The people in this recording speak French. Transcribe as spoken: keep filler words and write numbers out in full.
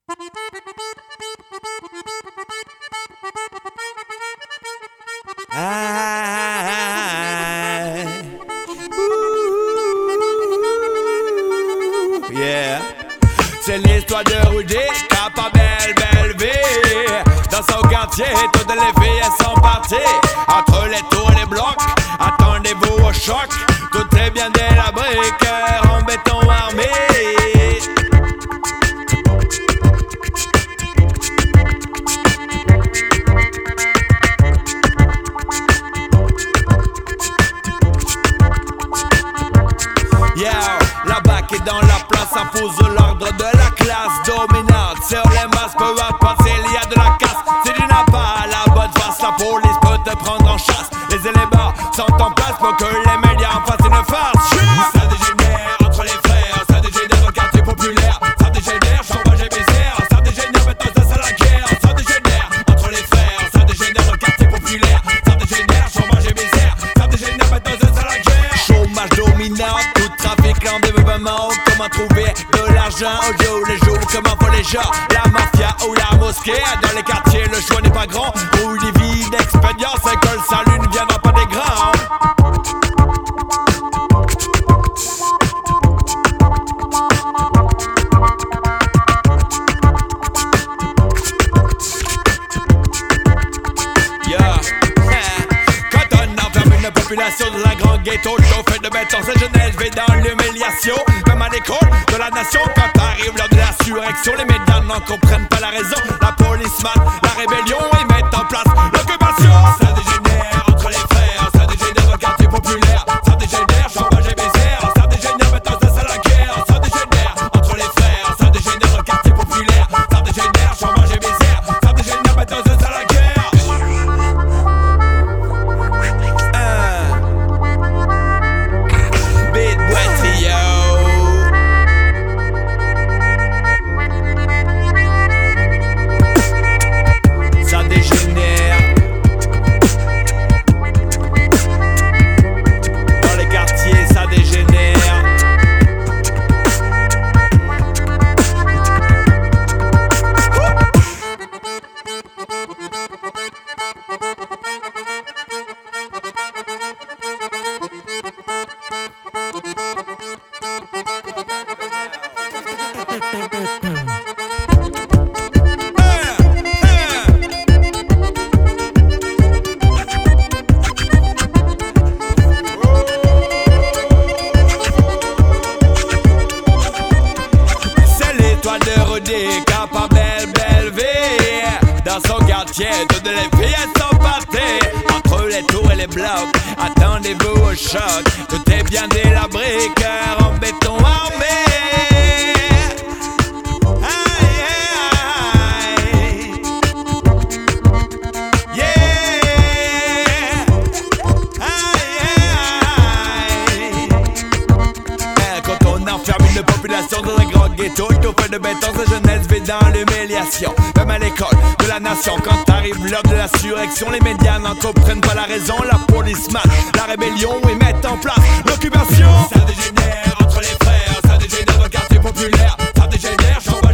I, ooh, yeah. C'est l'histoire de Rudy, Kappa Belle Belle V. Dans son quartier, toutes les filles elles sont parties. Entre les tours et les blocs, attendez-vous au choc. Tout est bien délabré, cœur en béton armé. La bac est dans la place, impose l'ordre de la classe dominante. Sur les masses, peu importe s'il y a de la casse. Si tu n'as pas la bonne face, la police peut te prendre en chasse. Les éléments sont en place pour que les médias en fassent une farce. Ça dégénère entre les frères, ça dégénère dans le quartier populaire. Ça dégénère, chômage et misère. Ça dégénère, maintenant ça c'est la guerre. Ça dégénère entre les frères, ça dégénère dans le quartier populaire. Ça dégénère, chômage et misère. Ça dégénère, maintenant ça c'est la guerre. Chômage dominant, tout trafic en développement. Comment trouver de l'argent au jour le jour, comment faut les gens, la mafia ou la mosquée. Dans les quartiers le choix n'est pas grand. Ou une vie d'expérience, que le salut ne viendra pas des grands. Population de la grande ghetto, chauffé de béton, cette jeunesse vit dans l'humiliation. Même à l'école de la nation, quand arrive l'heure de la surrection, les médias n'en comprennent pas la raison. La police mate la rébellion, ils mettent en place l'occupation. Ça dégénère entre les frères, ça dégénère dans le quartier populaire. Ça dégénère, chômage et misère. Ça dégénère, maintenant ça c'est la guerre. Ça dégénère entre les frères, ça dégénère dans le quartier populaire. Ça dégénère, chômage et misère. Ça dégénère, maintenant ça c'est la guerre. Kappa Belle Belle V. Dans son quartier, toutes les filles elles sont parties. Entre les tours et les blocs, attendez-vous au choc. Tout est bien délabré, cœur en béton armé. Aïe, aïe, yeah. Aïe, aïe. Quand on enferme une population dans un grand ghetto, tout fait de béton, cette jeunesse vit dans l'humiliation. Même à l'école de la nation, quand arrive l'heure de la surrection, les médias n'en comprennent pas la raison. La police mate la rébellion et mettent en place l'occupation. Ça dégénère entre les frères, ça dégénère dans le quartier populaire. Ça dégénère, j'en